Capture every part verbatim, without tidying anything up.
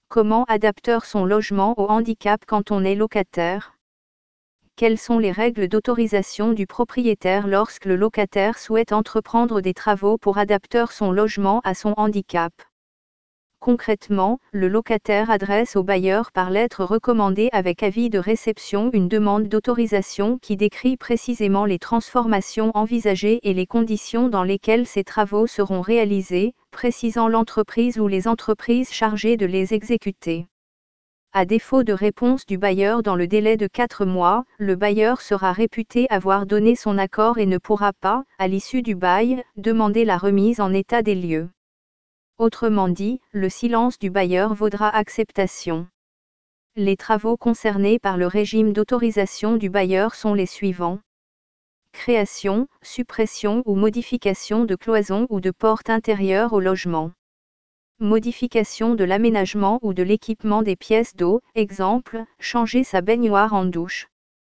Comment adapter son logement au handicap quand on est locataire? Quelles sont les règles d'autorisation du propriétaire lorsque le locataire souhaite entreprendre des travaux pour adapter son logement à son handicap? Concrètement, le locataire adresse au bailleur par lettre recommandée avec avis de réception une demande d'autorisation qui décrit précisément les transformations envisagées et les conditions dans lesquelles ces travaux seront réalisés, précisant l'entreprise ou les entreprises chargées de les exécuter. À défaut de réponse du bailleur dans le délai de quatre mois, le bailleur sera réputé avoir donné son accord et ne pourra pas, à l'issue du bail, demander la remise en état des lieux. Autrement dit, le silence du bailleur vaudra acceptation. Les travaux concernés par le régime d'autorisation du bailleur sont les suivants. Création, suppression ou modification de cloisons ou de portes intérieures au logement. Modification de l'aménagement ou de l'équipement des pièces d'eau, exemple, changer sa baignoire en douche.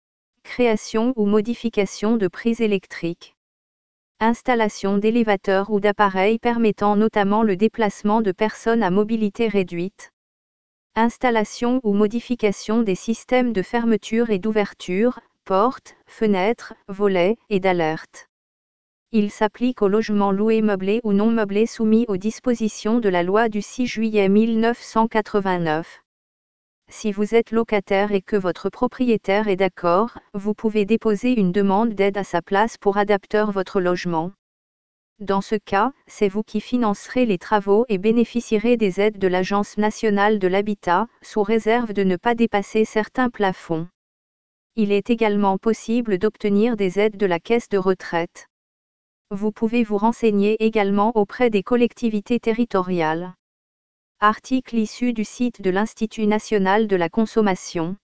Création ou modification de prises électriques. Installation d'élévateurs ou d'appareils permettant notamment le déplacement de personnes à mobilité réduite. Installation ou modification des systèmes de fermeture et d'ouverture, portes, fenêtres, volets et d'alerte. Il s'applique aux logements loués meublés ou non meublés soumis aux dispositions de la loi du six juillet mille neuf cent quatre-vingt-neuf. Si vous êtes locataire et que votre propriétaire est d'accord, vous pouvez déposer une demande d'aide à sa place pour adapter votre logement. Dans ce cas, c'est vous qui financerez les travaux et bénéficierez des aides de l'Agence nationale de l'habitat, sous réserve de ne pas dépasser certains plafonds. Il est également possible d'obtenir des aides de la caisse de retraite. Vous pouvez vous renseigner également auprès des collectivités territoriales. Article issu du site de l'Institut national de la consommation.